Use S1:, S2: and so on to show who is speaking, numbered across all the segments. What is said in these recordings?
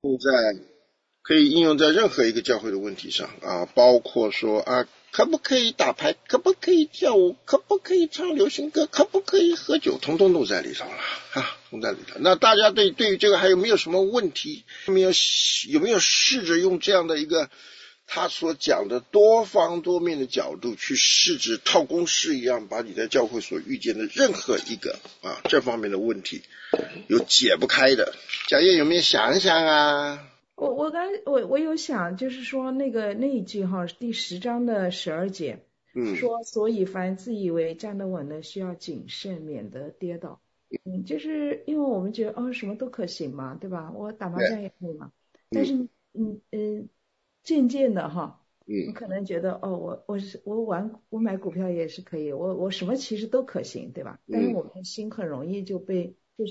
S1: 用在可以应用在任何一个教会的问题上啊，包括说啊，可不可以打牌，可不可以跳舞，可不可以唱流行歌，可不可以喝酒，统统都在里头了啊，都在里头。那大家对于这个还有没有什么问题？有没有试着用这样的一个他所讲的多方多面的角度去试着套公式一样，把你在教会所遇见的任何一个这方面的问题有解不开的，小叶有没有想一想啊？
S2: 我有想，就是说那一句哈，第10章的12节，说所以凡自以为站得稳的，需要谨慎，免得跌倒。就是因为我们觉得什么都可行嘛，对吧？我打麻将也可以嘛。但是渐渐的哈，你可能觉得我买股票也是可以，我什么其实都可行，对吧？但是我们的心很容易就被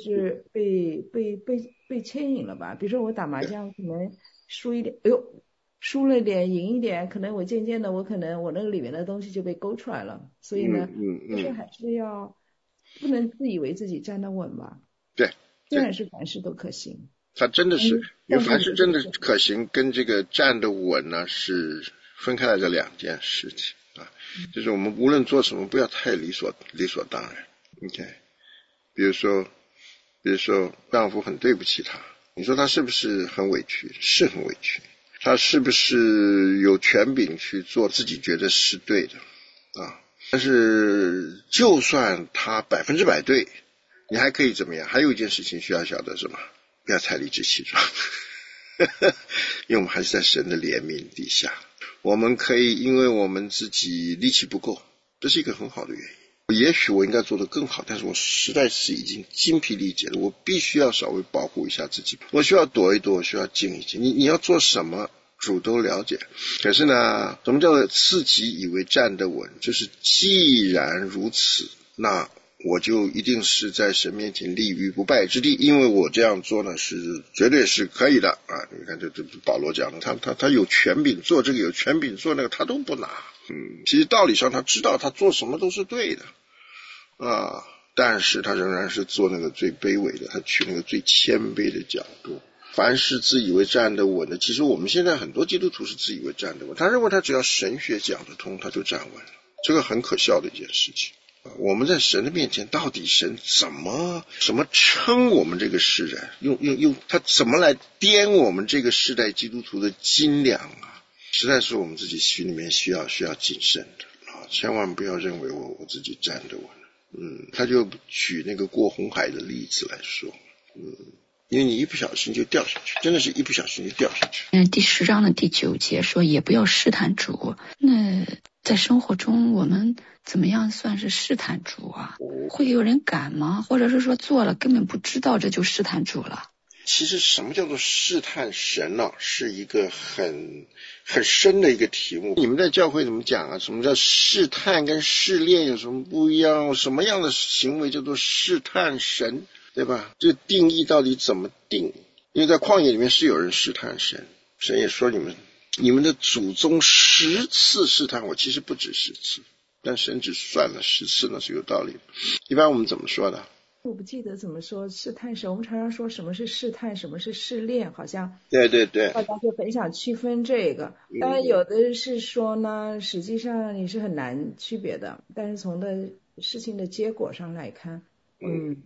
S2: 牵引了吧？比如说我打麻将可能输一点，输了点赢一点，可能我渐渐的我那个里面的东西就被勾出来了。所以呢，就是还是不能自以为自己站得稳吧？
S1: 对，
S2: 虽然是凡事都可行。
S1: 它真的是，因为凡是真的可行跟这个站得稳呢是分开来的两件事情啊。就是我们无论做什么，不要太理所当然。OK， 比如说丈夫很对不起他，你说他是不是很委屈？是很委屈。他是不是有权柄去做自己觉得是对的啊？但是就算他100%对，你还可以怎么样？还有一件事情需要晓得什么？不要太理直气壮因为我们还是在神的怜悯底下，我们可以因为我们自己力气不够，这是一个很好的原因。也许我应该做得更好，但是我实在是已经精疲力竭了，我必须要稍微保护一下自己，我需要躲一躲，我需要静一静。你要做什么主都了解，可是呢，什么叫做自己以为站得稳？就是既然如此，那我就一定是在神面前立于不败之地，因为我这样做呢是绝对是可以的啊！你看这保罗讲的，他有权柄做这个，有权柄做那个，他都不拿。其实道理上他知道他做什么都是对的啊，但是他仍然是做那个最卑微的，他取那个最谦卑的角度。凡是自以为站得稳的，其实我们现在很多基督徒是自以为站得稳，他认为他只要神学讲得通，他就站稳了，这个很可笑的一件事情。我们在神的面前，到底神怎么称我们这个世人？用他怎么来掂我们这个世代基督徒的斤两啊？实在是我们自己心里面需要谨慎的啊！千万不要认为我自己站得稳。他就举那个过红海的例子来说，因为你一不小心就掉下去，真的是一不小心就掉下去。
S3: 第10章的第9节说，也不要试探主。那在生活中我们怎么样算是试探主啊？会有人敢吗？或者是说做了根本不知道，这就试探主了？
S1: 其实什么叫做试探神呢？是一个很深的一个题目。你们在教会怎么讲啊？什么叫试探跟试炼有什么不一样？什么样的行为叫做试探神，对吧？这个定义到底怎么定？因为在旷野里面是有人试探神，神也说你们的祖宗10次试探我，其实不止10次，但神只算了10次，那是有道理的。一般我们怎么说的？
S2: 我不记得怎么说试探神，我们常常说什么是试探，什么是试炼，好像
S1: 对，
S2: 大家就很想区分这个。当然有的是说呢，实际上你是很难区别的，但是从的事情的结果上来看，我们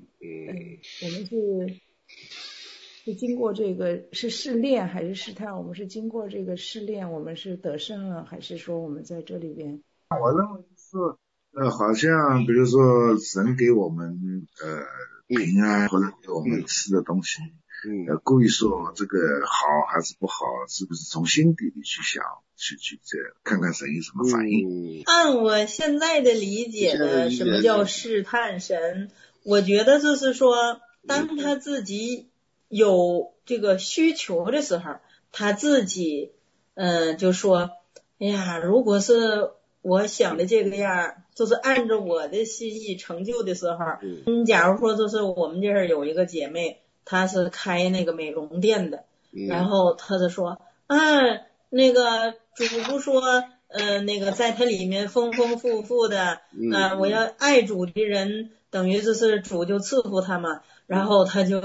S2: 是经过这个是试炼还是试探？我们是经过这个试炼，我们是得胜了，还是说我们在这里边？
S4: 我认为是好像比如说神给我们平安或者给我们吃的东西，故意说这个好还是不好，是不是从心底里去想，去这看看神有什么反应？
S5: 按我现在的理解呢，什么叫试探神？我觉得就是说，当他自己有这个需求的时候，他自己就说，哎呀，如果是我想的这个样，就是按照我的心意成就的时候，假如说就是我们这儿有一个姐妹，她是开那个美容店的，然后她就说那个主不说那个在它里面丰丰富富的我要爱主的人，等于就是主就赐福他嘛，然后他就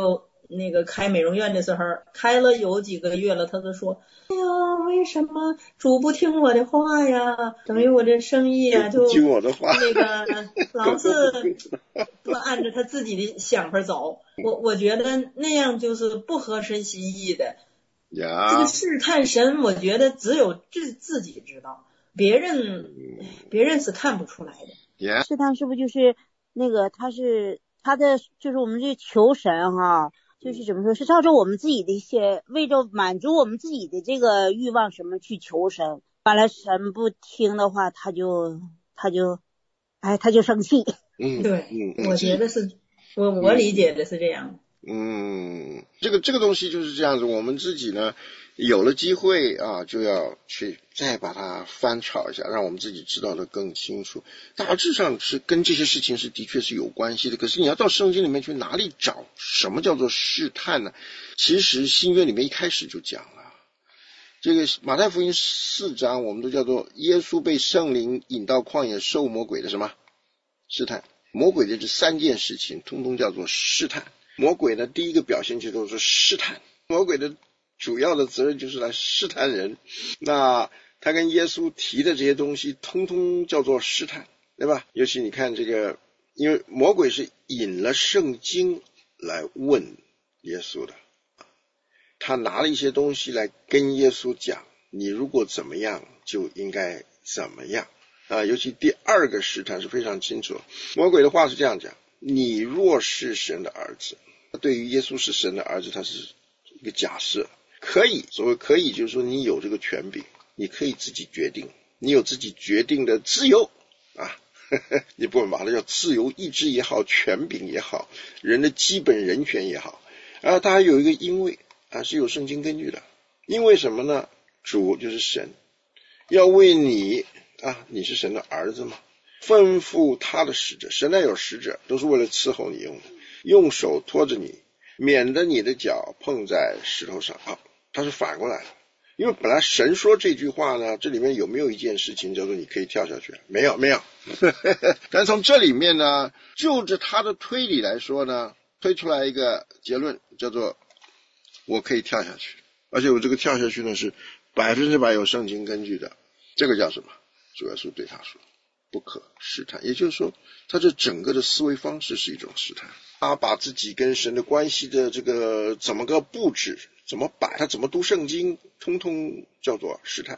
S5: 那个开美容院的时候，开了有几个月了，他就说，哎呀，为什么主不听我的话呀？等于我这生意啊就
S1: 听我的话，
S5: 那个老是不按照他自己的想法走。我觉得那样就是不合神心意的。这个试探神，我觉得只有自己知道，别人是看不出来的。
S6: 试探是不是就是那个他的就是我们这求神哈，就是怎么说，是照着我们自己的一些，为着满足我们自己的这个欲望什么去求神，完了神不听的话，他就生气。
S5: 对，我觉得是我理解的是这样。
S1: 这个东西就是这样子，我们自己呢有了机会啊，就要去再把它翻炒一下，让我们自己知道的更清楚。大致上是跟这些事情是的确是有关系的，可是你要到圣经里面去哪里找什么叫做试探呢？其实新约里面一开始就讲了，这个马太福音4章我们都叫做耶稣被圣灵引到旷野受魔鬼的什么试探。魔鬼的这3件事情通通叫做试探。魔鬼呢第一个表现就是试探，魔鬼的主要的责任就是来试探人，那他跟耶稣提的这些东西通通叫做试探，对吧？尤其你看这个，因为魔鬼是引了圣经来问耶稣的，他拿了一些东西来跟耶稣讲，你如果怎么样就应该怎么样尤其第2个试探是非常清楚，魔鬼的话是这样讲，你若是神的儿子，对于耶稣是神的儿子，他是一个假设，可以，所谓可以就是说你有这个权柄，你可以自己决定，你有自己决定的自由你不管把它叫自由意志也好，权柄也好，人的基本人权也好它还有一个因为是有圣经根据的。因为什么呢？主就是神，要为你你是神的儿子嘛，吩咐他的使者，神那有使者都是为了伺候你用的，用手托着你，免得你的脚碰在石头上他是反过来的。因为本来神说这句话呢，这里面有没有一件事情叫做你可以跳下去？没有但从这里面呢，就着他的推理来说呢，推出来一个结论，叫做我可以跳下去，而且我这个跳下去呢是100%有圣经根据的。这个叫什么？主耶稣对他说不可试探，也就是说他这整个的思维方式是一种试探，他把自己跟神的关系的这个怎么个布置，怎么摆，他怎么读圣经，通通叫做试探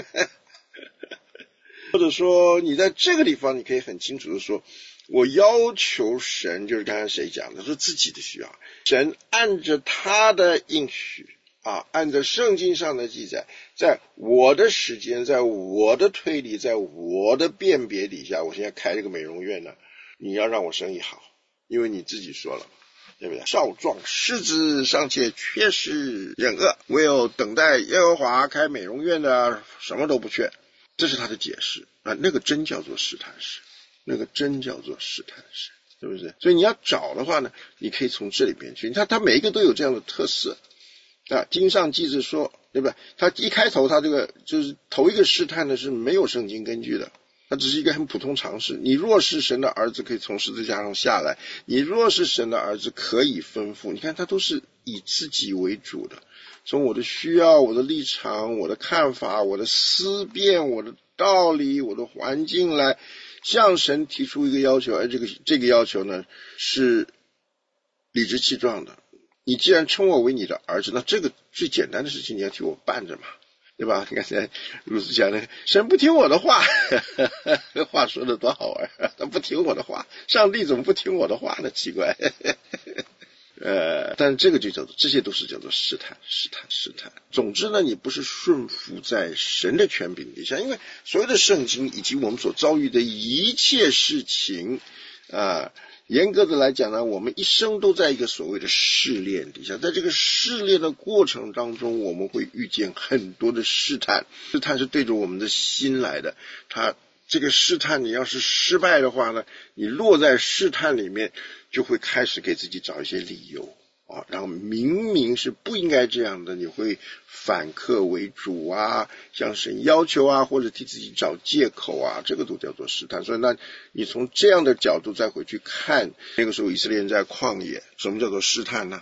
S1: 或者说你在这个地方你可以很清楚的说，我要求神，就是刚才谁讲的，说自己的需要，神按着他的应许按照圣经上的记载，在我的时间，在我的推理，在我的辨别底下，我现在开这个美容院呢，你要让我生意好，因为你自己说了，对不对？少壮狮子尚且缺失忍恶，唯有等待耶和华开美容院的什么都不缺。这是他的解释那个真叫做试探时，那个真叫做试探时，是不是？所以你要找的话呢，你可以从这里边去，他每一个都有这样的特色经上记着说，对不对？他一开头他这个就是头一个试探的是没有圣经根据的，他只是一个很普通常识，你若是神的儿子可以从十字架上下来，你若是神的儿子可以吩咐，你看他都是以自己为主的，从我的需要，我的立场，我的看法，我的思辨，我的道理，我的环境来向神提出一个要求，而这个要求呢是理直气壮的。你既然称我为你的儿子，那这个最简单的事情你要替我办着嘛，对吧？刚才如此讲的，神不听我的话话说的多好玩，他不听我的话，上帝怎么不听我的话呢？奇怪但是这个就叫做，这些都是叫做试探。总之呢，你不是顺服在神的权柄底下，因为所有的圣经以及我们所遭遇的一切事情严格的来讲呢，我们一生都在一个所谓的试炼底下，在这个试炼的过程当中，我们会遇见很多的试探，试探是对着我们的心来的，这个试探你要是失败的话呢，你落在试探里面就会开始给自己找一些理由然后明明是不应该这样的，你会反客为主向神要求或者替自己找借口这个都叫做试探。所以那你从这样的角度再回去看，那个时候以色列人在旷野，什么叫做试探呢？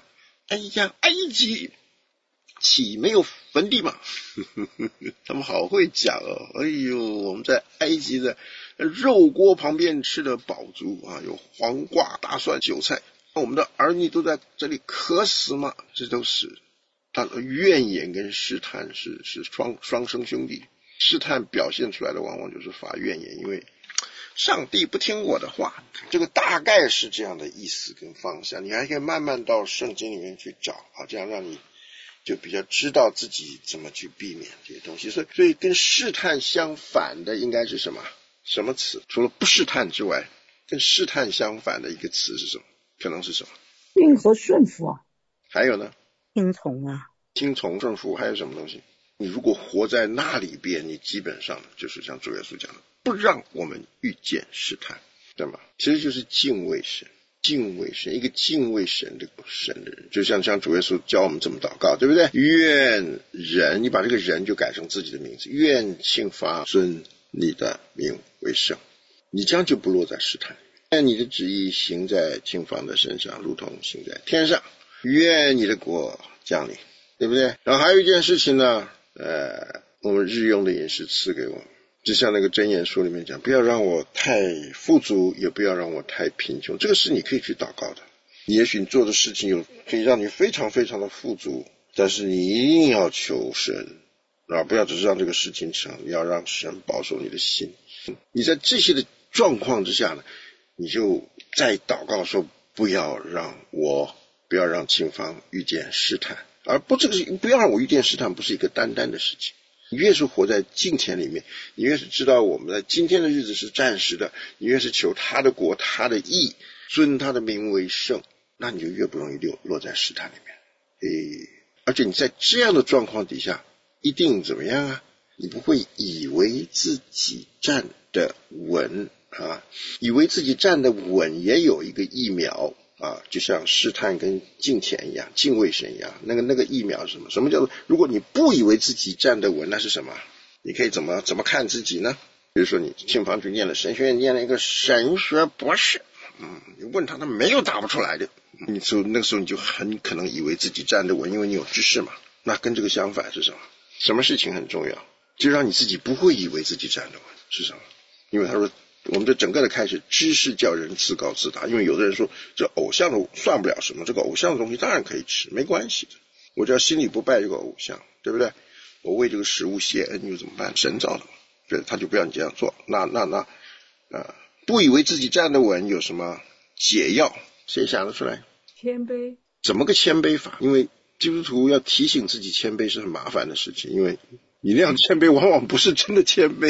S1: 哎呀，埃及岂没有坟地吗？他们好会讲哦。哎呦，我们在埃及的肉锅旁边吃的饱足啊，有黄瓜、大蒜、韭菜。我们的儿女都在这里渴死吗？这都是他的怨言跟试探是双生兄弟。试探表现出来的往往就是发怨言，因为上帝不听我的话，这个大概是这样的意思跟方向。你还可以慢慢到圣经里面去找啊，这样让你就比较知道自己怎么去避免这些东西。所以跟试探相反的应该是什么？什么词？除了不试探之外，跟试探相反的一个词是什么？可能是什么？
S6: 应和顺服啊。
S1: 还有呢？
S6: 听从啊。
S1: 听从顺服。还有什么东西？你如果活在那里边，你基本上就是像主耶稣讲的，不让我们遇见试探，对吗？其实就是敬畏神。敬畏神，一个敬畏神的人，就像主耶稣教我们这么祷告，对不对？愿人，你把这个人就改成自己的名字，愿庆发尊你的名为圣，你这样就不落在试探。愿你的旨意行在庆发的身上，如同行在天上。愿你的国降临，对不对？然后还有一件事情呢，我们日用的饮食赐给我们，就像那个箴言书里面讲，不要让我太富足，也不要让我太贫穷。这个是你可以去祷告的。也许你做的事情可以让你非常非常的富足，但是你一定要求神啊，不要只是让这个事情成，要让神保守你的心。你在这些的状况之下呢，你就在祷告说，不要让庆芳遇见试探，而不要让我遇见试探，不是一个单单的事情。你越是活在金钱里面，你越是知道我们在今天的日子是暂时的，你越是求他的国他的义，尊他的名为圣，那你就越不容易落在试探里面。而且你在这样的状况底下一定怎么样啊？你不会以为自己站得稳啊，以为自己站得稳也有一个疫苗啊，就像试探跟敬虔一样，敬畏神一样。那个疫苗是什么？什么叫做如果你不以为自己站得稳，那是什么？你可以怎么看自己呢？比如说你庆芳去念了神学院，念了一个神学博士，你问他没有答不出来的，那个时候你就很可能以为自己站得稳，因为你有知识嘛。那跟这个相反是什么？什么事情很重要？就让你自己不会以为自己站得稳是什么？因为他说我们这整个的开始，知识叫人自高自大。因为有的人说这偶像都算不了什么，这个偶像的东西当然可以吃，没关系的，我只要心里不拜这个偶像，对不对？我为这个食物谢恩又怎么办？神造的嘛，对，他就不要你这样做。那不以为自己站得稳有什么解药？谁想得出来？
S2: 谦卑。
S1: 怎么个谦卑法？因为基督徒要提醒自己谦卑是很麻烦的事情，因为你那样谦卑往往不是真的谦卑。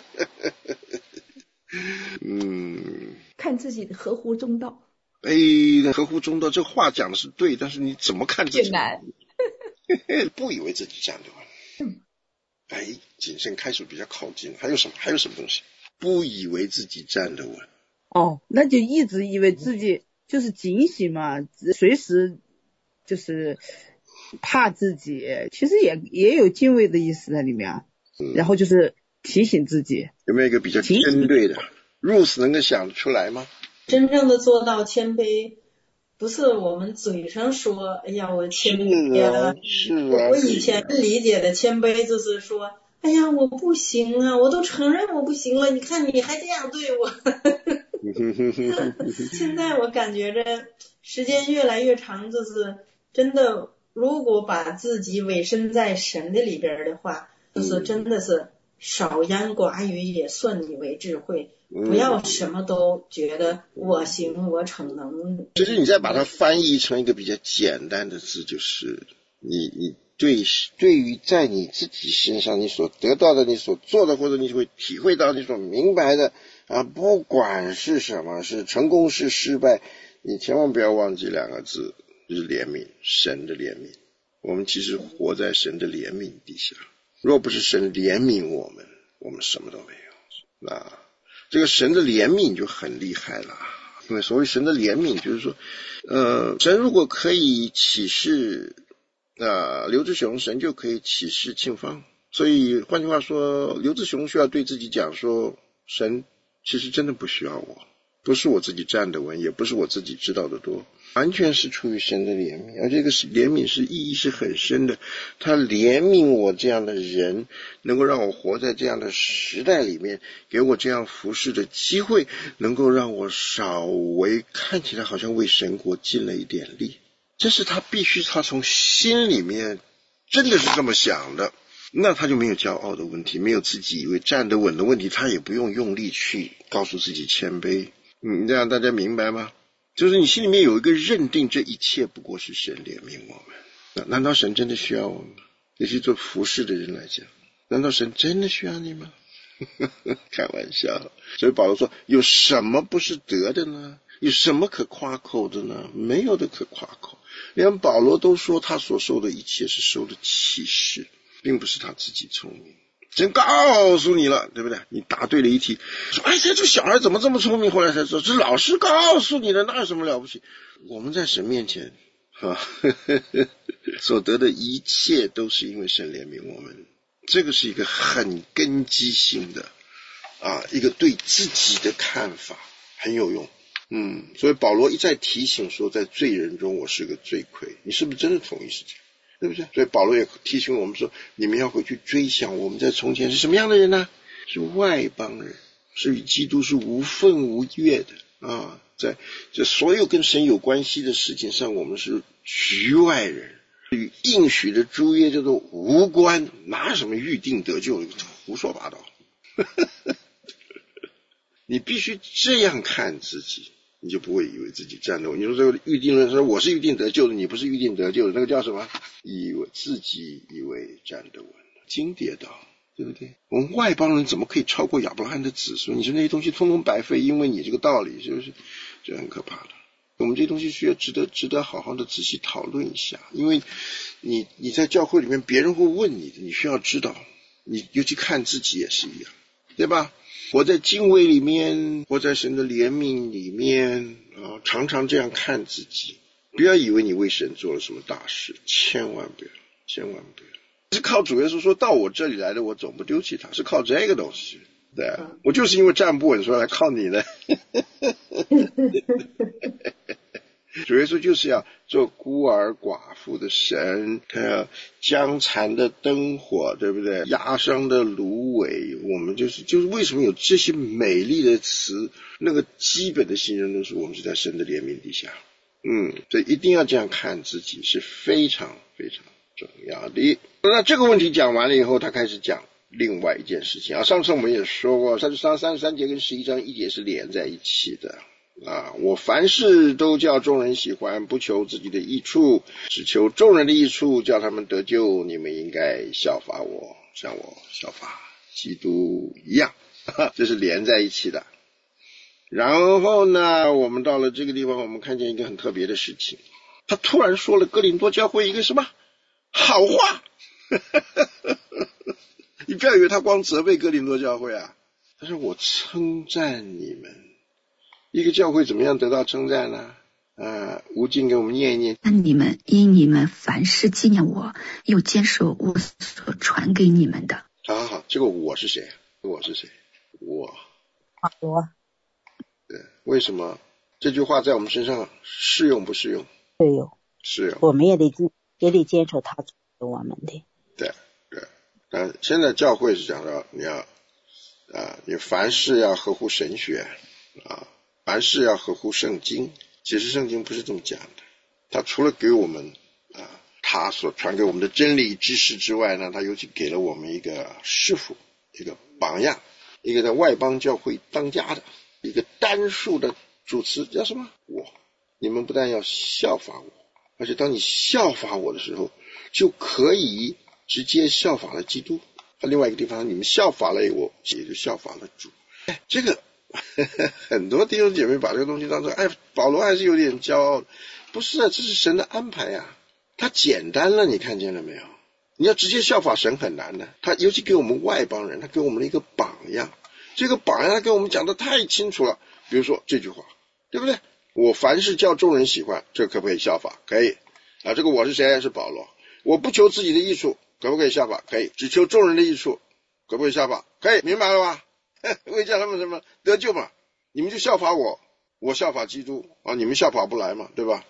S2: 看自己合乎中道。
S1: 合乎中道这话讲的是对，但是你怎么看自己？
S2: 难。
S1: 不以为自己站得稳。谨慎开始比较靠近。还有什么东西？不以为自己站得稳。
S6: 那就一直以为自己就是警醒嘛，随时就是怕自己，其实也有敬畏的意思在里面。然后就是提醒自己。
S1: 有没有一个比较针对的 Ruth 能够想得出来吗？
S5: 真正的做到谦卑，不是我们嘴上说哎呀我谦卑啊，我以前理解的谦卑就是说哎呀我不行啊，我都承认我不行了，你看你还这样对我。现在我感觉着时间越来越长，就是真的如果把自己委身在神的里边的话，就是真的是少言寡语也算你为智慧，不要什么都觉得我行我逞能。
S1: 其实你再把它翻译成一个比较简单的字，就是你对于在你自己身上你所得到的你所做的，或者你会体会到你所明白的不管是什么，是成功是失败，你千万不要忘记两个字，就是怜悯，神的怜悯。我们其实活在神的怜悯底下，若不是神怜悯我们什么都没有。那这个神的怜悯就很厉害了，因为所谓神的怜悯就是说神如果可以启示刘志雄，神就可以启示庆芳。所以换句话说，刘志雄需要对自己讲说，神其实真的不需要我，不是我自己站得稳，也不是我自己知道的多， 完全是出于神的怜悯，而这个怜悯是意义是很深的。他怜悯我这样的人，能够让我活在这样的时代里面，给我这样服侍的机会，能够让我稍微看起来好像为神国尽了一点力。这是他必须他从心里面真的是这么想的，那他就没有骄傲的问题，没有自己以为站得稳的问题，他也不用用力去告诉自己谦卑。这样大家明白吗？就是你心里面有一个认定，这一切不过是神怜悯我们。难道神真的需要我们？尤其做服侍的人来讲，难道神真的需要你吗？开玩笑。所以保罗说，有什么不是得的呢？有什么可夸口的呢？没有的可夸口。连保罗都说他所受的一切是受的启示，并不是他自己聪明。真告诉你了，对不对？你答对了一题，说哎，这小孩怎么这么聪明？后来才知道，这老师告诉你的，那有什么了不起？我们在神面前所得的一切都是因为神怜悯我们，这个是一个很根基性的一个对自己的看法，很有用。所以保罗一再提醒说，在罪人中我是个罪魁。你是不是真的同意是这样？对不对？所以保罗也提醒我们说，你们要回去追想我们在从前是什么样的人呢？是外邦人，是与基督是无分无业的在这所有跟神有关系的事情上，我们是局外人，与应许的诸约叫做无关，哪有什么预定得救，胡说八道。你必须这样看自己，你就不会以为自己站得稳。你说这个预定论说我是预定得救的，你不是预定得救的，那个叫什么？自己以为站得稳，经跌倒，对不对？我们外邦人怎么可以超过亚伯拉罕的子孙？你说那些东西通通白费，因为你这个道理，是不是？这很可怕的。我们这些东西需要值得好好的仔细讨论一下，因为你在教会里面别人会问你的，你需要知道，你尤其看自己也是一样，对吧？活在敬畏里面，活在神的怜悯里面常常这样看自己，不要以为你为神做了什么大事，千万不要。是靠主耶稣说到我这里来的，我总不丢弃他，是靠这个东西。对我就是因为站不稳，所以来靠你的。主耶稣就是要做孤儿寡妇的神，他要将残的灯火，对不对？压伤的芦苇。我们就是为什么有这些美丽的词，那个基本的信任都是我们是在神的怜悯底下。所以一定要这样看自己，是非常非常重要的。那这个问题讲完了以后，他开始讲另外一件事情上次我们也说过，33节跟11章1节是连在一起的。我凡事都叫众人喜欢，不求自己的益处，只求众人的益处，叫他们得救。你们应该效法我，像我效法基督一样。这是连在一起的。然后呢，我们到了这个地方，我们看见一个很特别的事情，他突然说了哥林多教会一个什么好话。你不要以为他光责备哥林多教会他说我称赞你们。一个教会怎么样得到称赞呢？吴静给我们念一念。
S3: 那因你们凡事纪念我，又坚守我所传给你们的。
S1: 好，这个我是谁？我
S6: 保罗。
S1: 对，为什么这句话在我们身上适用不适用？适用。
S6: 我们也得坚守他给我们的。
S1: 对。但现在教会是讲到你凡事要合乎神学凡事要合乎圣经。其实圣经不是这么讲的，他除了给我们他所传给我们的真理知识之外呢，他尤其给了我们一个师傅，一个榜样，一个在外邦教会当家的一个单数的主词，叫什么？你们不但要效法我，而且当你效法我的时候，就可以直接效法了基督。另外一个地方，你们效法了我，也就效法了主。这个很多弟兄姐妹把这个东西当作保罗还是有点骄傲。不是这是神的安排他简单了，你看见了没有？你要直接效法神很难的。他尤其给我们外邦人，他给我们了一个榜样。这个榜样他给我们讲得太清楚了。比如说这句话，对不对？我凡事叫众人喜欢，这可不可以效法？可以这个我是谁？是保罗。我不求自己的益处，可不可以效法？可以。只求众人的益处，可不可以效法？可以。明白了吧？为叫他们什么得救嘛？你们就效法我，我效法基督你们效法不来嘛，对吧？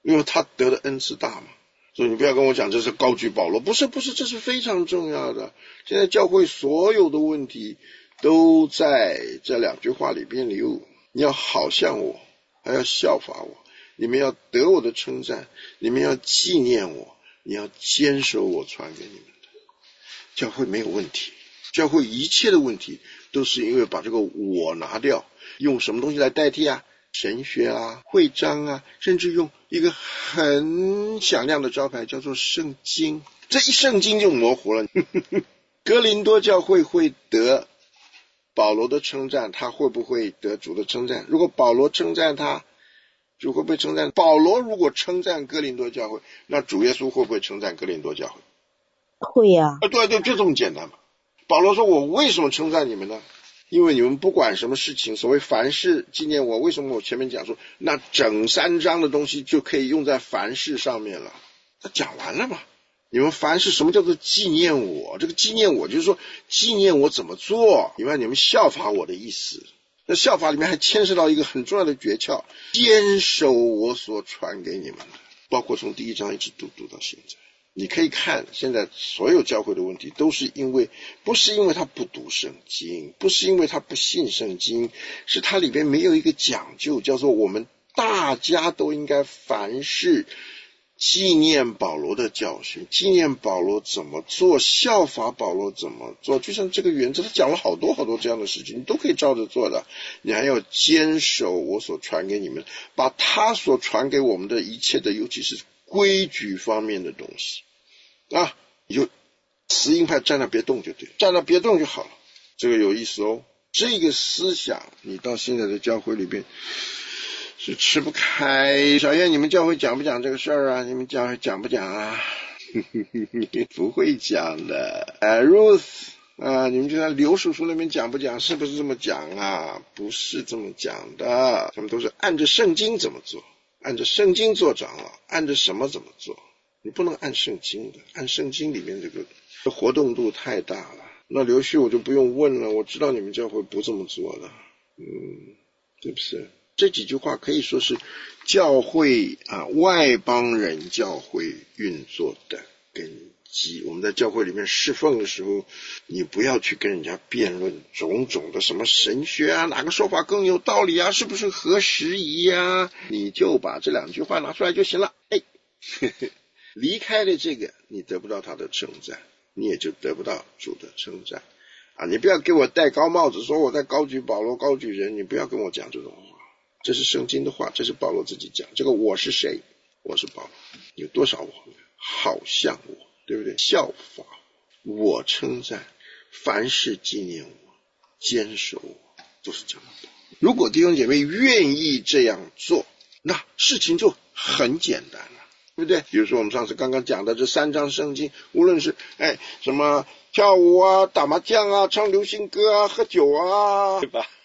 S1: 因为他得的恩赐大嘛。所以你不要跟我讲这是高举保罗，不是，这是非常重要的。现在教会所有的问题都在这2句话里边有，你要好像我，还要效法我，你们要得我的称赞，你们要纪念我，你要坚守我传给你们的。教会没有问题，教会一切的问题都是因为把这个我拿掉，用什么东西来代替啊？神学啊，会章啊，甚至用一个很响亮的招牌叫做圣经，这一圣经就模糊了。哥林多教会会得保罗的称赞，他会不会得主的称赞？如果保罗称赞他，主会不会称赞？保罗如果称赞哥林多教会，那主耶稣会不会称赞哥林多教会？
S6: 会呀。
S1: 对，就这么简单嘛。保罗说，我为什么称赞你们呢？因为你们不管什么事情，所谓凡事纪念我，为什么我前面讲说那整3章的东西就可以用在凡事上面了？他讲完了嘛。你们凡事什么叫做纪念我？这个纪念我就是说纪念我怎么做，因为你们效法我的意思。那效法里面还牵涉到一个很重要的诀窍，坚守我所传给你们的，包括从第1章一直读到现在。你可以看现在所有教会的问题都是不是因为他不读圣经，不是因为他不信圣经，是他里边没有一个讲究，叫做我们大家都应该凡事纪念保罗的教训，纪念保罗怎么做，效法保罗怎么做。就像这个原则他讲了好多这样的事情，你都可以照着做的。你还要坚守我所传给你们，把他所传给我们的一切的，尤其是规矩方面的东西啊，你就死硬派站那别动就对，站那别动就好了。这个有意思哦，这个思想你到现在的教会里边是吃不开。小燕，你们教会讲不讲这个事儿啊？你们教会讲不讲啊？不会讲的。Ruth 啊，你们就在刘叔叔那边讲不讲？是不是这么讲啊？不是这么讲的，他们都是按着圣经怎么做，按着圣经做长老，按着什么怎么做。你不能按圣经的，按圣经里面这个活动度太大了。那刘旭我就不用问了，我知道你们教会不这么做的，是不是？这几句话可以说是教会外邦人教会运作的根基。我们在教会里面侍奉的时候，你不要去跟人家辩论种种的什么神学啊，哪个说法更有道理啊，是不是合时宜啊，你就把这2句话拿出来就行了。离开了这个，你得不到他的称赞，你也就得不到主的称赞啊！你不要给我戴高帽子，说我在高举保罗、高举人，你不要跟我讲这种话。这是圣经的话，这是保罗自己讲。这个我是谁？我是保罗。有多少我？好像我，对不对？效法我，称赞，凡事纪念我，坚守我，都是这样的。如果弟兄姐妹愿意这样做，那事情就很简单了。对不对？比如说我们上次刚刚讲的这3章圣经，无论是什么跳舞啊、打麻将啊、唱流行歌啊、喝酒啊，对吧？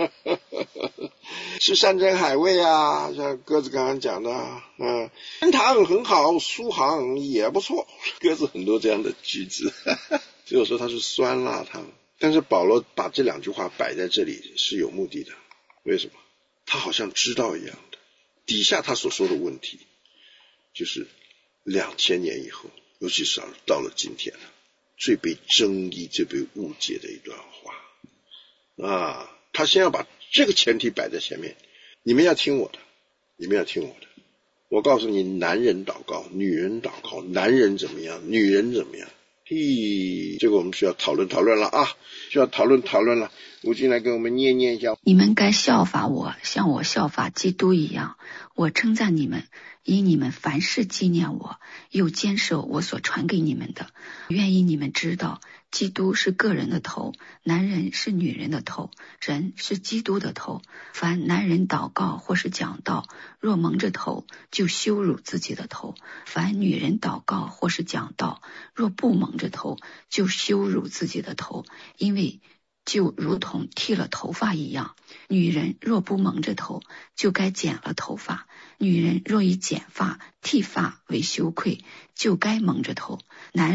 S1: 吃山珍海味啊，像鸽子刚刚讲的天堂很好，苏杭也不错，鸽子很多这样的句子。所以我说它是酸辣汤。但是保罗把这2句话摆在这里是有目的的。为什么？他好像知道一样的，底下他所说的问题就是2000年以后，尤其是到了今天最被争议、最被误解的一段话啊！他先要把这个前提摆在前面，你们要听我的，你们要听我的。我告诉你，男人祷告，女人祷告，男人怎么样，女人怎么样？这个我们需要讨论了啊，需要讨论了。吴军来给我们念一下。
S3: 你们该效法我，像我效法基督一样。我称赞你们，因你们凡事纪念我，又坚守我所传给你们的。愿意你们知道，基督是个人的头，男人是女人的头，人是基督的头。凡男人祷告或是讲道，若蒙着头，就羞辱自己的头；凡女人祷告或是讲道，若不蒙着头，就羞辱自己的头。因为就如同剃了头发一样，女人若不蒙着头，就该剪了头发；女人若以剪发、剃发为羞愧，就该蒙着头。男人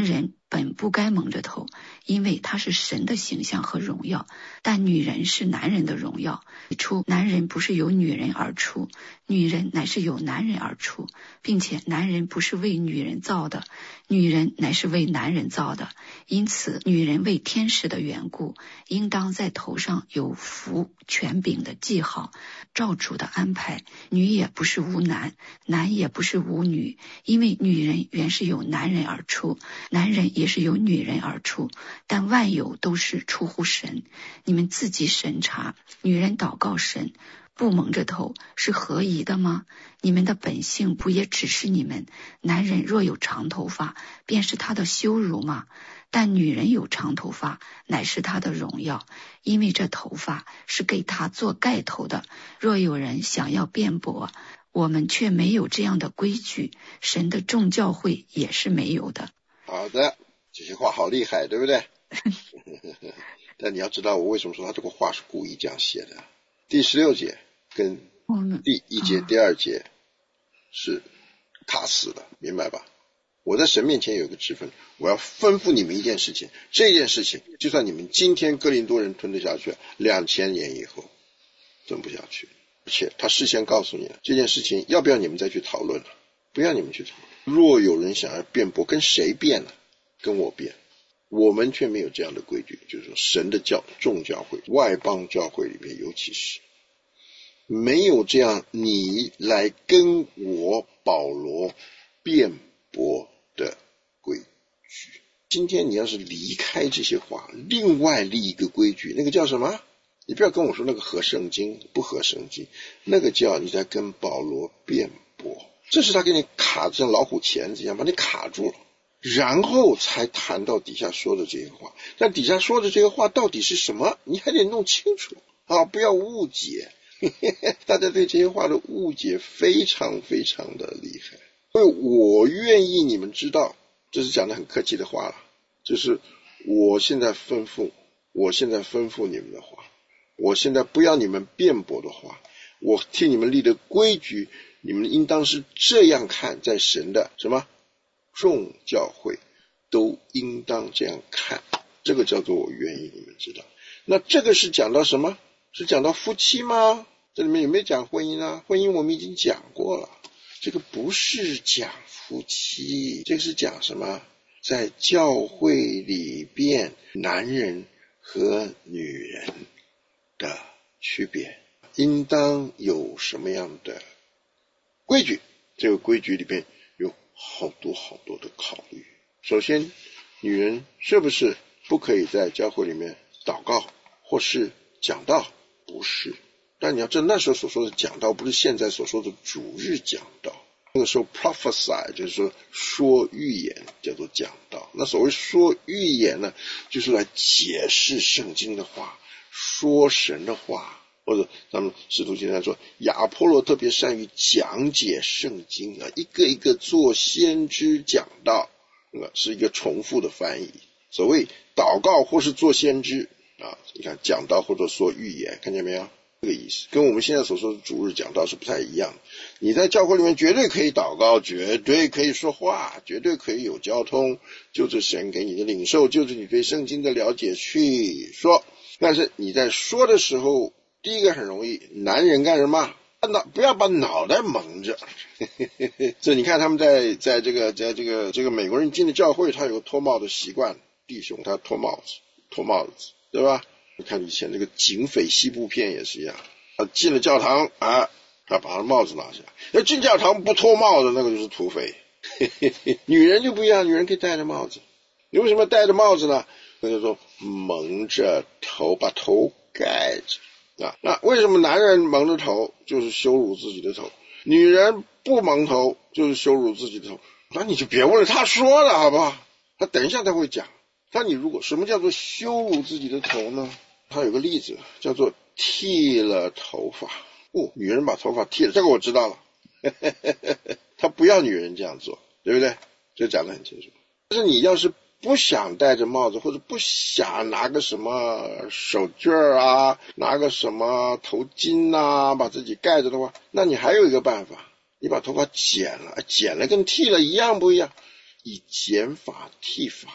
S3: 本不该蒙着头，因为他是神的形象和荣耀，但女人是男人的荣耀。男人不是由女人而出，女人乃是由男人而出，并且男人不是为女人造的，女人乃是为男人造的。因此女人为天使的缘故，应当在头上有服权柄的记号，照主的安排。女也不是无男，男也不是无女，因为女人原是由男人而出，男人也是由女人而出，但万有都是出乎神。你们自己审查，女人祷告神不蒙着头是合宜的吗？你们的本性不也指示你们，男人若有长头发，便是他的羞辱吗？但女人有长头发，乃是她的荣耀，因为这头发是给她做盖头的。若有人想要辩驳，我们却没有这样的规矩，神的众教会也是没有的。
S1: 好的，这些话好厉害，对不对？但你要知道我为什么说他这个话是故意这样写的。第16节跟第1节、第2节是卡死的，明白吧？我在神面前有一个职分，我要吩咐你们一件事情，这件事情就算你们今天哥林多人吞得下去，2000年以后吞不下去。而且他事先告诉你了，这件事情要不要你们再去讨论了？不要你们去讨论。若有人想要辩驳，跟谁辩呢？跟我辩。我们却没有这样的规矩，就是说神的众教会，外邦教会里面尤其是没有这样你来跟我保罗辩驳的规矩。今天你要是离开这些话，另外立一个规矩，那个叫什么？你不要跟我说那个合圣经不合圣经，那个叫你在跟保罗辩驳，这是他给你卡像老虎钳子一样把你卡住了，然后才谈到底下说的这些话。但底下说的这个话到底是什么，你还得弄清楚啊，不要误解。大家对这些话的误解非常非常的厉害，所以我愿意你们知道，这是讲的很客气的话了，就是我现在吩咐你们的话，我现在不要你们辩驳的话，我替你们立的规矩，你们应当是这样看，在神的什么众教会都应当这样看，这个叫做我愿意你们知道。那这个是讲到什么？是讲到夫妻吗？这里面有没有讲婚姻啊？婚姻我们已经讲过了，这个不是讲夫妻，这个是讲什么？在教会里边男人和女人的区别，应当有什么样的规矩？这个规矩里边有好多好多的考虑。首先，女人是不是不可以在教会里面祷告或是讲道？不是。但你要知道，那时候所说的讲道不是现在所说的主日讲道，那个时候 prophesy 就是说预言，叫做讲道。那所谓说预言呢，就是来解释圣经的话，说神的话，或者咱们使徒经常说亚波罗特别善于讲解圣经啊，一个一个做先知讲道，是一个重复的翻译。所谓祷告或是做先知啊，你看讲道或者说预言，看见没有？这个意思跟我们现在所说的主日讲道是不太一样的。你在教会里面绝对可以祷告，绝对可以说话，绝对可以有交通，就是神给你的领受，就是你对圣经的了解去说。但是你在说的时候，第一个很容易，男人干什么？不要把脑袋蒙着。这你看他们在这个美国人进的教会，他有个脱帽的习惯，弟兄他脱帽子，对吧？你看以前这个警匪西部片也是一样，他进了教堂啊，他把他的帽子拿下来。要进教堂不脱帽子，那个就是土匪。女人就不一样，女人可以戴着帽子。你为什么戴着帽子呢？那就说蒙着头，把头盖着啊。那为什么男人蒙着头就是羞辱自己的头，女人不蒙头就是羞辱自己的头？那你就别问了，他说了好不好？他等一下他会讲。那你如果什么叫做羞辱自己的头呢？他有个例子叫做剃了头发。女人把头发剃了，这个我知道了。他不要女人这样做，对不对？这讲得很清楚。但是你要是不想戴着帽子，或者不想拿个什么手绢啊，拿个什么头巾啊，把自己盖着的话，那你还有一个办法，你把头发剪了跟剃了一样不一样？以剪发剃发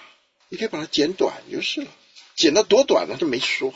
S1: 你可以把它剪短就是了，剪到多短呢？他没说，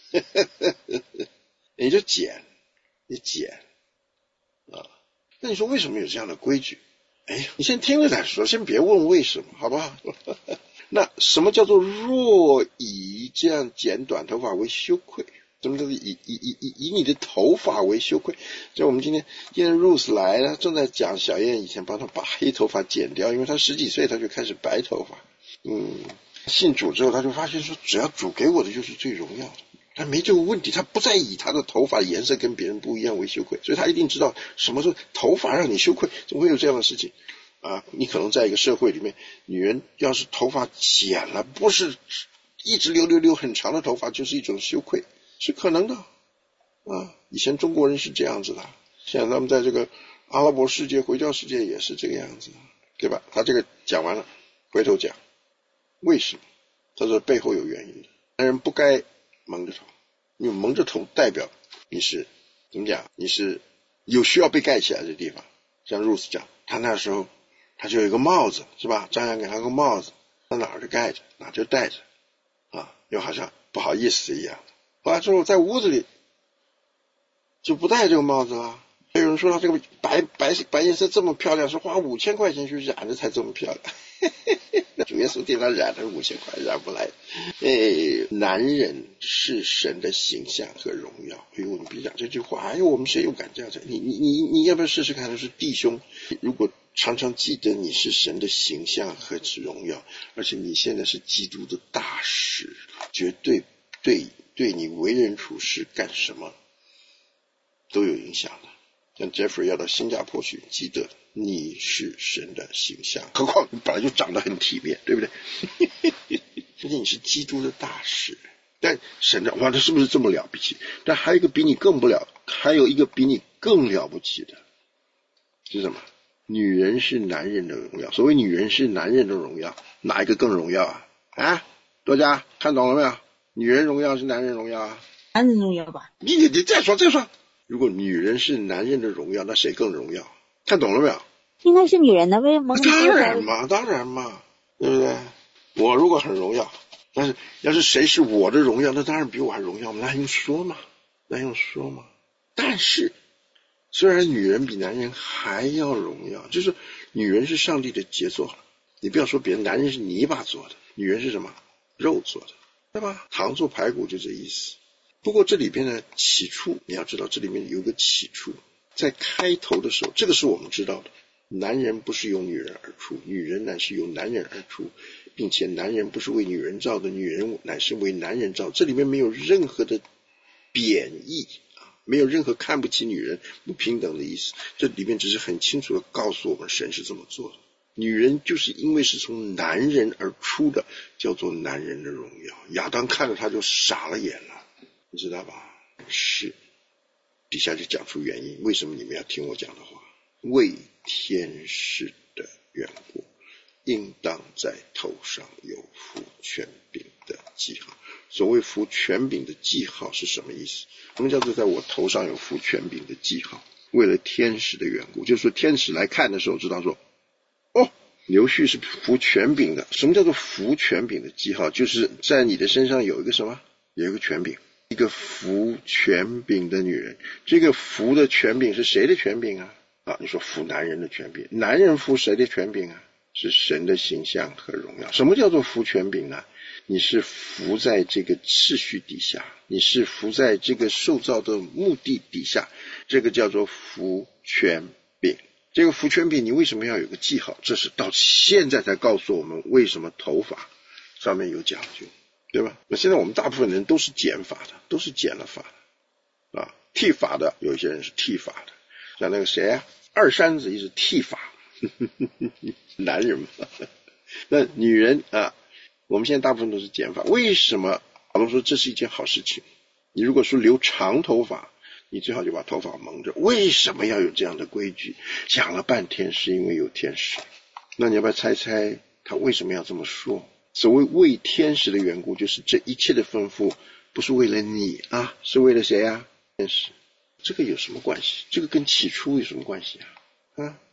S1: 你就剪，你剪啊。那你说为什么有这样的规矩？哎，你先听了再说，先别问为什么，好不好？那什么叫做若以这样剪短头发为羞愧？什么叫做以你的头发为羞愧？就我们今天 Ruth 来了，正在讲小燕以前帮他把黑头发剪掉，因为他10几岁他就开始白头发。信主之后他就发现说，只要主给我的就是最荣耀的，他没这个问题，他不再以他的头发颜色跟别人不一样为羞愧，所以他一定知道什么时候头发让你羞愧，怎么会有这样的事情啊？你可能在一个社会里面，女人要是头发剪了，不是一直留很长的头发，就是一种羞愧，是可能的啊。以前中国人是这样子的，现在他们在这个阿拉伯世界、回教世界也是这个样子，对吧？他这个讲完了，回头讲为什么？他说背后有原因的。男人不该蒙着头，因为蒙着头代表你是怎么讲？你是有需要被盖起来的地方。像 Ruth 讲，他那时候他就有一个帽子，是吧？张扬给他个帽子，他哪儿就盖着，哪儿就戴着啊，又好像不好意思一样。后来之后在屋子里就不戴这个帽子了。还有人说他这个白颜色这么漂亮，是花5000块钱去染的才这么漂亮。主耶稣替他染的5000块染不来。男人是神的形象和荣耀。哎呦，你别讲这句话，哎呦，我们谁又敢这样讲？你要不要试试看？就是弟兄，如果常常记得你是神的形象和荣耀，而且你现在是基督的大使，绝对对你为人处事干什么都有影响的。像 Jeffrey 要到新加坡去，记得你是神的形象，何况你本来就长得很体面，对不对？而且你是基督的大使，但神的哇，他是不是这么了不起？但还有一个比你更不了，还有一个比你更了不起的是什么？女人是男人的荣耀。所谓女人是男人的荣耀，哪一个更荣耀啊？多家看懂了没有？女人荣耀是男人荣耀啊？
S6: 男人荣耀吧？
S1: 你再说。如果女人是男人的荣耀，那谁更荣耀？看懂了没有？
S6: 应该是女人的，为什么？
S1: 当然嘛，对不对？我如果很荣耀，但是要是谁是我的荣耀，那当然比我还荣耀，那还用说吗？但是虽然女人比男人还要荣耀，就是女人是上帝的杰作，你不要说别人，男人是泥巴做的，女人是什么？肉做的，对吧？糖做排骨就这意思。不过这里边的起初，你要知道这里面有个起初，在开头的时候，这个是我们知道的，男人不是由女人而出，女人乃是由男人而出，并且男人不是为女人造的，女人乃是为男人造。这里面没有任何的贬义，没有任何看不起女人不平等的意思，这里面只是很清楚的告诉我们神是这么做的。女人就是因为是从男人而出的，叫做男人的荣耀。亚当看了他就傻了眼了，你知道吧？是底下就讲出原因，为什么你们要听我讲的话？为天使的缘故，应当在头上有服权柄的记号。所谓服权柄的记号是什么意思？什么叫做在我头上有服权柄的记号？为了天使的缘故，就是说天使来看的时候知道说，刘旭是服权柄的。什么叫做服权柄的记号？就是在你的身上有一个什么？有一个权柄，一个服权柄的女人。这个服的权柄是谁的权柄啊？你说服男人的权柄，男人服谁的权柄啊？是神的形象和荣耀。什么叫做服权柄呢？你是服在这个秩序底下，你是服在这个受造的目的底下，这个叫做服权柄。这个服权柄你为什么要有个记号？这是到现在才告诉我们为什么头发上面有讲究，对吧？那现在我们大部分人都是剪发的，都是剪了发的剃发的，有一些人是剃发的，像那个谁啊，二山子一直剃发男人嘛。那女人我们现在大部分都是剪发。为什么保罗说这是一件好事情？你如果说留长头发，你最好就把头发蒙着。为什么要有这样的规矩？想了半天是因为有天使。那你要不要猜猜他为什么要这么说？所谓为天使的缘故，就是这一切的吩咐不是为了你是为了谁啊？天使。这个有什么关系？这个跟起初有什么关系啊？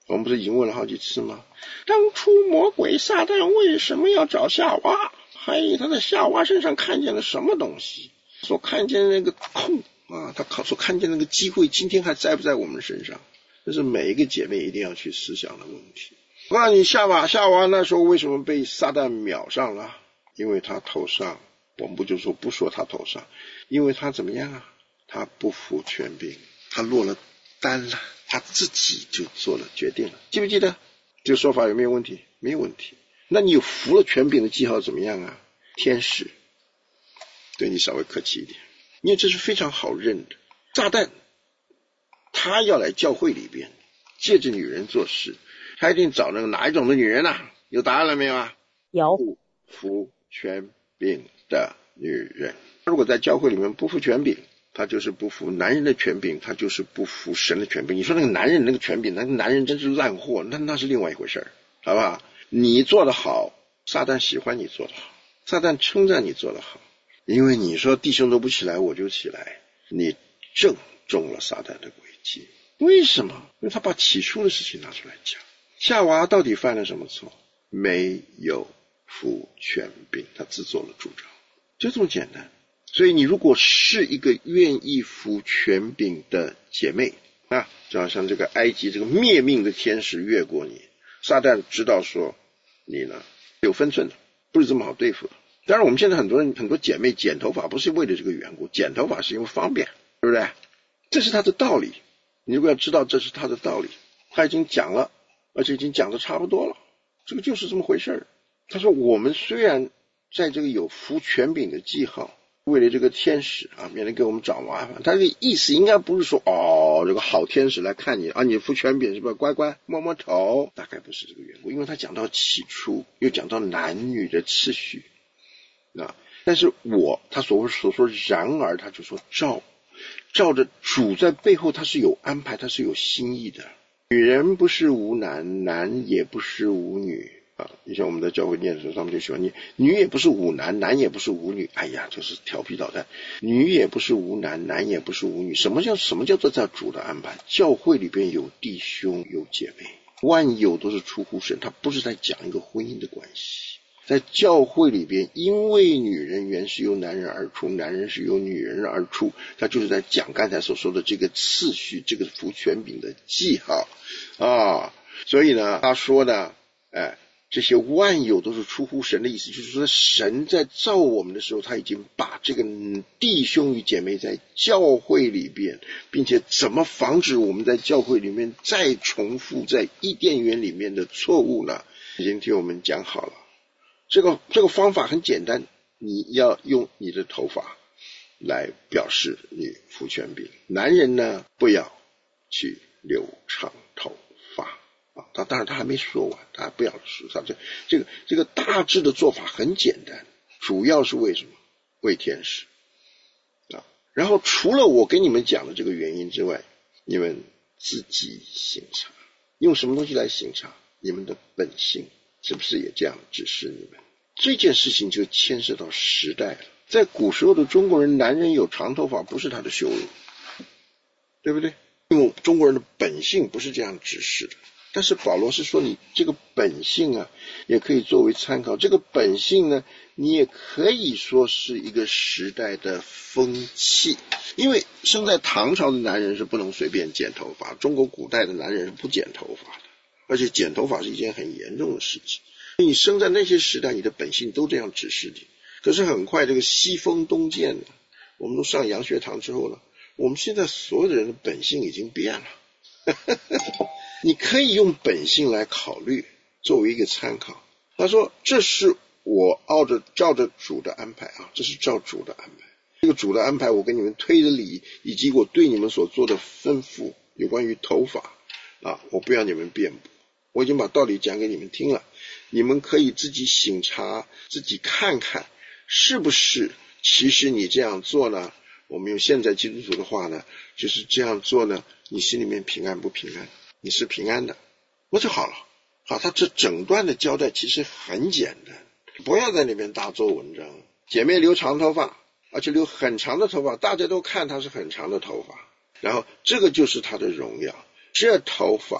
S1: 我们不是已经问了好几次吗？当初魔鬼撒旦为什么要找夏娃？他在夏娃身上看见了什么东西？所看见那个空啊，他所看见那个机会，今天还在不在我们身上？这是每一个姐妹一定要去思想的问题。我告诉你，夏娃那时候为什么被撒旦秒上了？因为他头上，我们不说他头上，因为他怎么样啊？他不服权柄，他落了单了，他自己就做了决定了。记不记得？这个说法有没有问题？没有问题。那你有服了权柄的记号怎么样啊？天使对你稍微客气一点，因为这是非常好认的。撒旦他要来教会里边借着女人做事，他一定找那个哪一种的女人啊？有答案了没有啊？
S6: 有。
S1: 不服权柄的女人。如果在教会里面不服权柄，他就是不服男人的权柄，他就是不服神的权柄。你说那个男人那个权柄，那个男人真是烂货，那是另外一回事，好不好？你做得好，撒旦喜欢你做得好，撒旦称赞你做得好，因为你说弟兄都不起来我就起来，你正中了撒旦的诡计。为什么？因为他把起初的事情拿出来讲。夏娃到底犯了什么错？没有服权柄，他自作了主张，就这么简单。所以你如果是一个愿意服权柄的姐妹啊，就好像这个埃及这个灭命的天使越过你，撒旦知道说你呢有分寸的，不是这么好对付的。当然我们现在很多姐妹剪头发不是为了这个缘故，剪头发是因为方便，对不对？这是他的道理，你如果要知道这是他的道理，他已经讲了，而且已经讲得差不多了，这个就是这么回事。他说我们虽然在这个有服权柄的记号，为了这个天使啊，免得给我们找麻烦，他的意思应该不是说这个好天使来看你啊，你服权柄是不是乖乖摸摸头，大概不是这个缘故，因为他讲到起初，又讲到男女的次序啊。但是他所说然而，他就说照着主在背后，他是有安排，他是有心意的。女人不是无男，男也不是无女啊。以前我们在教会念的时候，他们就喜欢念女也不是无男，男也不是无女。哎呀，就是调皮捣蛋。女也不是无男，男也不是无女。什么叫做在主的安排？教会里边有弟兄有姐妹，万有都是出乎神，他不是在讲一个婚姻的关系。在教会里边，因为女人原是由男人而出，男人是由女人而出，他就是在讲刚才所说的这个次序，这个服权柄的记号啊。所以呢，他说呢，这些万有都是出乎神的意思，就是说神在造我们的时候，他已经把这个弟兄与姐妹在教会里边，并且怎么防止我们在教会里面再重复在伊甸园里面的错误呢，已经听我们讲好了。这个方法很简单，你要用你的头发来表示你服权柄。男人呢，不要去留长头发啊。当然他还没说完，他不要说上这个大致的做法很简单，主要是为什么？为天使啊。然后除了我给你们讲的这个原因之外，你们自己省察，用什么东西来省察？你们的本性是不是也这样指示你们？这件事情就牵涉到时代了。在古时候的中国人，男人有长头发不是他的羞辱，对不对？因为中国人的本性不是这样指示的。但是保罗是说你这个本性啊，也可以作为参考。这个本性呢，你也可以说是一个时代的风气。因为生在唐朝的男人是不能随便剪头发，中国古代的男人是不剪头发的，而且剪头发是一件很严重的事情。你生在那些时代，你的本性都这样指示你。可是很快这个西风东渐了，我们都上洋学堂之后了，我们现在所有的人的本性已经变了。你可以用本性来考虑，作为一个参考。他说这是我照着主的安排啊，这是照主的安排。这个主的安排，我给你们推的理，以及我对你们所做的吩咐，有关于头发啊，我不要你们辩驳，我已经把道理讲给你们听了。你们可以自己省察，自己看看是不是其实你这样做呢，我们用现在基督徒的话呢，就是这样做呢，你心里面平安不平安？你是平安的，那就好了。好，他这整段的交代其实很简单，不要在那边大做文章。姐妹留长头发，而且留很长的头发，大家都看她是很长的头发，然后这个就是她的荣耀。这头发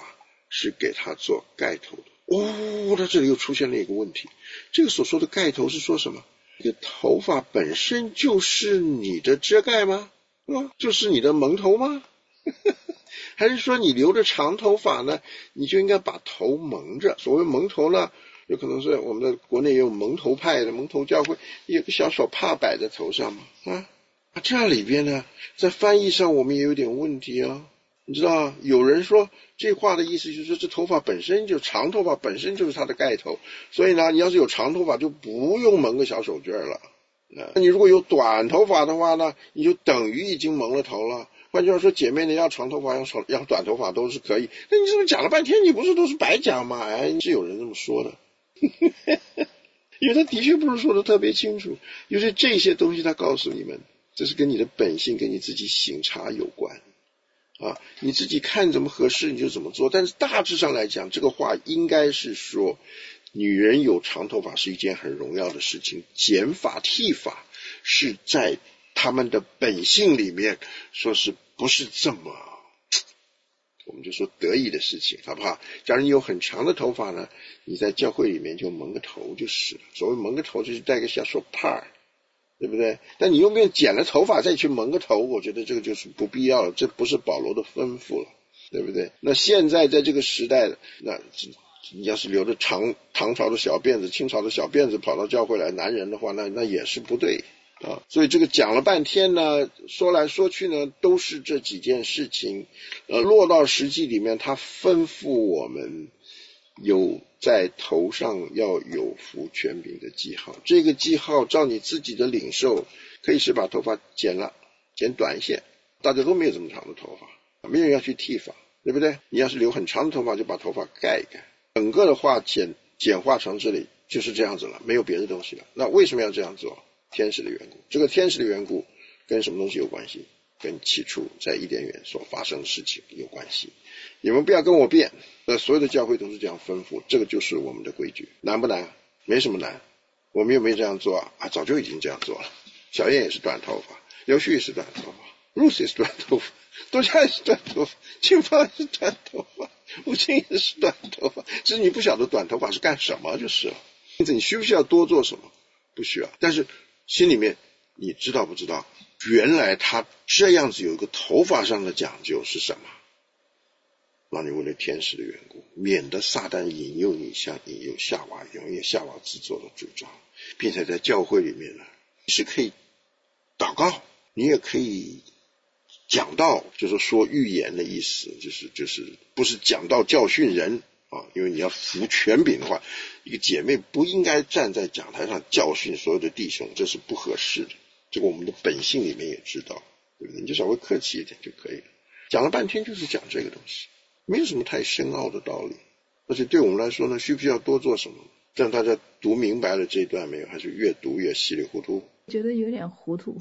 S1: 是给它做盖头的。那这里又出现了一个问题，这个所说的盖头是说什么？这个头发本身就是你的遮盖吗？就是你的蒙头吗？还是说你留着长头发呢，你就应该把头蒙着？所谓蒙头呢，有可能是我们的国内也有蒙头派的蒙头教会，有个小手帕摆在头上嘛。这里边呢，在翻译上我们也有点问题啊。你知道，有人说这话的意思就是这头发本身就长头发本身就是它的盖头，所以呢，你要是有长头发就不用蒙个小手绢了。那你如果有短头发的话呢，你就等于已经蒙了头了。换句话说，姐妹呢要长头发要短头发都是可以。那你这么讲了半天，你不是都是白讲吗？是有人这么说的。因为他的确不是说的特别清楚，因为这些东西他告诉你们，这是跟你的本性跟你自己省察有关你自己看怎么合适你就怎么做。但是大致上来讲，这个话应该是说，女人有长头发是一件很荣耀的事情，剪发剃发是在他们的本性里面说是不是这么我们就说得意的事情，好不好？假如你有很长的头发呢，你在教会里面就蒙个头就是了。所谓蒙个头就是戴个小手帕，对不对？但你用不用剪了头发再去蒙个头，我觉得这个就是不必要了，这不是保罗的吩咐了，对不对？那现在在这个时代，那你要是留着唐朝的小辫子清朝的小辫子跑到教会来男人的话，那也是不对所以这个讲了半天呢，说来说去呢都是这几件事情落到实际里面，他吩咐我们有在头上要有服权柄的记号。这个记号照你自己的领受，可以是把头发剪短一些，大家都没有这么长的头发，没有人要去剃发，对不对？你要是留很长的头发就把头发盖一盖，整个的话简化成这里就是这样子了，没有别的东西了。那为什么要这样做？天使的缘故。这个天使的缘故跟什么东西有关系？跟起初在伊甸园所发生的事情有关系。你们不要跟我辩，所有的教会都是这样吩咐，这个就是我们的规矩。难不难？没什么难。我们有没有这样做早就已经这样做了。小燕也是短头发，刘旭也是短头发，Ruth 也是短头发，多佳也是短头发，庆芳也是短头发，吴清也是短头发。只是你不晓得短头发是干什么就是了。因此你需不需要多做什么？不需要。但是心里面你知道不知道，原来他这样子有一个头发上的讲究是什么？让你为了天使的缘故，免得撒旦引诱你像引诱夏娃一样，因为夏娃自作了主张，并且在教会里面呢，你是可以祷告，你也可以讲道，就是说预言的意思，就是不是讲道教训人因为你要服权柄的话，一个姐妹不应该站在讲台上教训所有的弟兄，这是不合适的。这个我们的本性里面也知道，对不对？你就稍微客气一点就可以了。讲了半天就是讲这个东西，没有什么太深奥的道理。而且对我们来说呢，需不需要多做什么？让大家读明白了这一段没有？还是越读越稀里糊涂？
S2: 觉得有点糊涂。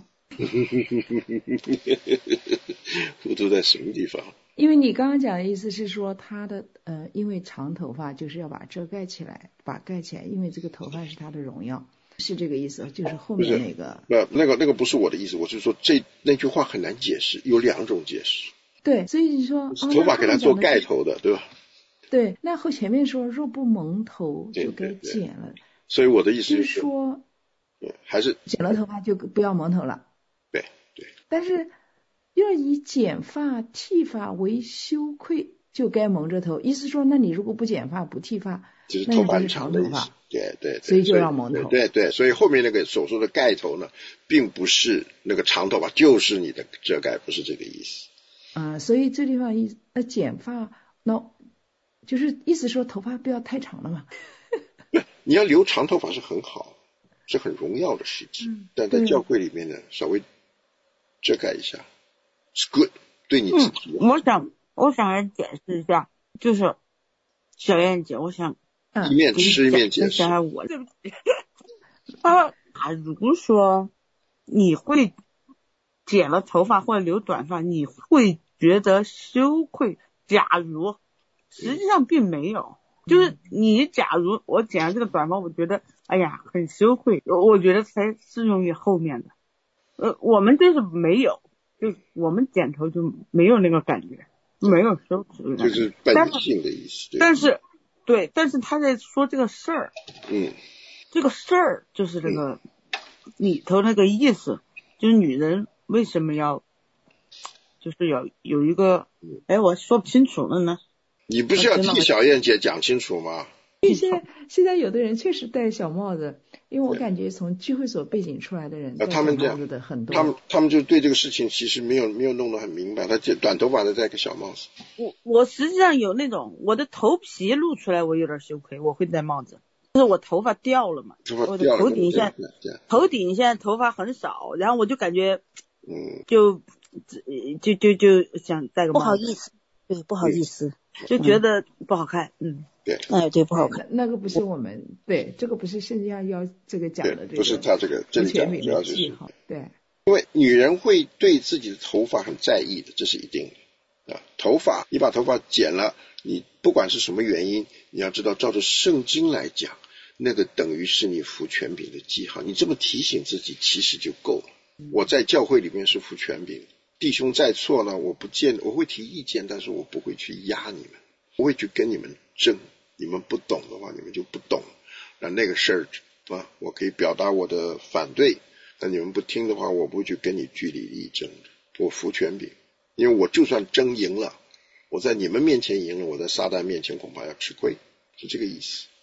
S1: 糊涂在什么地方？
S2: 因为你刚刚讲的意思是说他的因为长头发就是要把遮盖起来，因为这个头发是他的荣耀，是这个意思？就是后面那个
S1: 那个不是我的意思，我是说那句话很难解释，有两种解释。
S2: 对，所以你说
S1: 头发给他做盖头的，对吧？
S2: 对，那后前面说若不蒙头就该剪了，对，
S1: 所以我的意思
S2: 就是说
S1: 还是
S2: 剪了头发就不要蒙头了。
S1: 对，
S2: 但是要以剪发剃发为羞愧，就该蒙着头。意思说，那你如果不剪发不剃发，
S1: 就是头发很长的意思。对，
S2: 所以就要蒙头。
S1: 对，所以后面那个所说的盖头呢，并不是那个长头发就是你的遮盖，不是这个意思。
S2: 所以这地方剪发，那就是意思说头发不要太长了嘛。
S1: 你要留长头发是很好，是很荣耀的事情，但在教会里面呢，稍微遮盖一下是 good， 对你自己。
S6: 我想来解释一下，就是小燕姐，我想
S1: 一面吃一面解释。
S6: 我对不起，假如说你会剪了头发或者留短发，你会觉得羞愧。假如实际上并没有，就是你假如我剪了这个短发，我觉得哎呀很羞愧，我觉得才适用于后面的。我们就是没有，就我们剪头就没有那个感觉。
S7: 没有羞耻感，
S1: 就是本性的意思。
S7: 但是他在说这个事儿，这个事儿就是这个里头那个意思，就是女人为什么要，就是有一个，我说不清楚了呢。
S1: 你不是要替小燕姐讲清楚吗？
S2: 现在有的人确实戴小帽子，因为我感觉从聚会所背景出来的人戴小帽子的很多。
S1: 他们就对这个事情其实没有弄得很明白，他短头发的戴个小帽子。
S7: 我实际上有那种我的头皮露出来，我有点羞愧，我会戴帽子。但是我头发掉了嘛，我的头顶下头发很少，然后我就感觉就想戴个帽子，
S6: 不好意思，对，不好意思，
S7: 就觉得不好看，
S6: 对，不好看。
S2: 那个不是我们这个不是圣经上要这个讲的，
S1: 不是他这个这里讲的主要就是
S2: 对，
S1: 因为女人会对自己的头发很在意的，这是一定的头发，你把头发剪了，你不管是什么原因，你要知道照着圣经来讲，那个等于是你服权柄的记号，你这么提醒自己其实就够了。我在教会里面是服权柄，弟兄在错呢，我会提意见，但是我不会去压你们，不会去跟你们争，你们不懂的话你们就不懂，那个事儿我可以表达我的反对，但你们不听的话，我不会去跟你据理力争的，我服权柄，因为我就算争赢了，我在你们面前赢了，我在撒旦面前恐怕要吃亏，是这个意思。